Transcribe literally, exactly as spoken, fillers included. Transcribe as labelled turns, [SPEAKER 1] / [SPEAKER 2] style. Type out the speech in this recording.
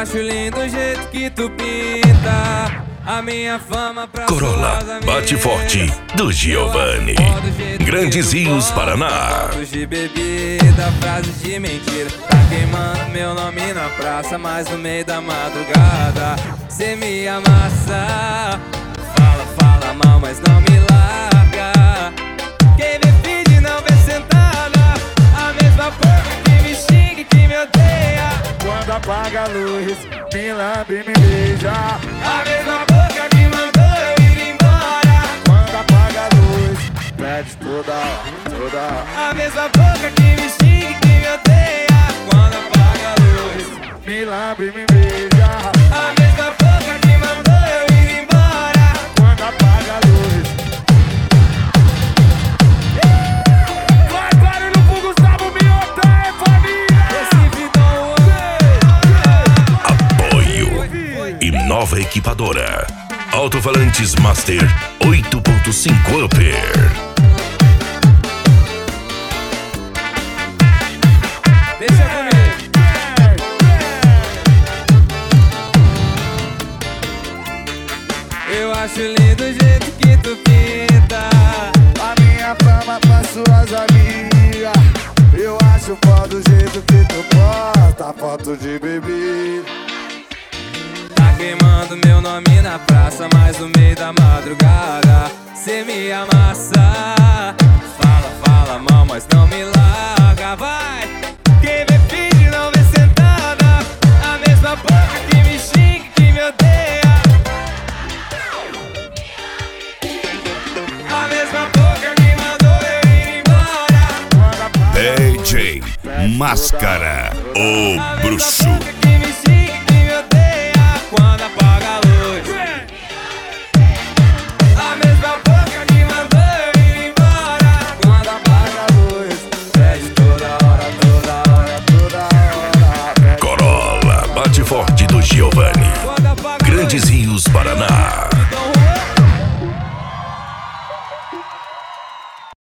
[SPEAKER 1] acho lindo o jeito que tu pinta. A minha fama pra
[SPEAKER 2] Corolla Bate Forte do Giovanni. Grandes Rios, Paraná.
[SPEAKER 1] Fotos de bebida, frases de mentira. Tá queimando meu nome na praça, mas no meio da madrugada cê me amassa. Fala, fala mal, mas não me larga. Quem me pede não vê sentada. A mesma boca que me xinga e que me odeia.
[SPEAKER 3] Quando apaga a luz, me lambe e me beija.
[SPEAKER 1] A mesma boca que mandou eu ir embora.
[SPEAKER 3] Quando apaga a luz, pede toda hora, toda hora.
[SPEAKER 1] A mesma boca que me xinga e que me odeia. Quando apaga a luz,
[SPEAKER 3] me lambe e me beija.
[SPEAKER 1] a mesma boca que mandou eu ir embora.
[SPEAKER 3] Quando apaga a luz. Vai, barulho pro Gustavo Miotta, é família.
[SPEAKER 1] Recife Dom
[SPEAKER 2] Apoio Inova Equipadora. Alto-falantes Master oito ponto cinco Upper.
[SPEAKER 1] Deixa comigo. Eu acho lindo o jeito que tu pinta.
[SPEAKER 3] A minha fama pra suas amigas. Eu acho foda o jeito que tu posta foto de bebida.
[SPEAKER 1] Tá queimando meu nome na praça, mas no meio da madrugada cê me amassa. Fala, fala mal, mas não me larga. Vai! Quem me pede não vê sentada. A mesma boca que me xinga e que me odeia. A mesma boca que mandou eu ir embora.
[SPEAKER 2] D J Máscara, o bruxo.
[SPEAKER 1] A mesma boca que me xinga e que me odeia. Quando apaga a luz. A mesma boca que mandou eu ir embora. Quando apaga a luz, pede toda hora, toda hora, toda hora.
[SPEAKER 2] Corolla Bate Forte do Giovanni.
[SPEAKER 1] Quando apaga a luz,
[SPEAKER 2] Grandes Rios, Paraná.
[SPEAKER 1] Dom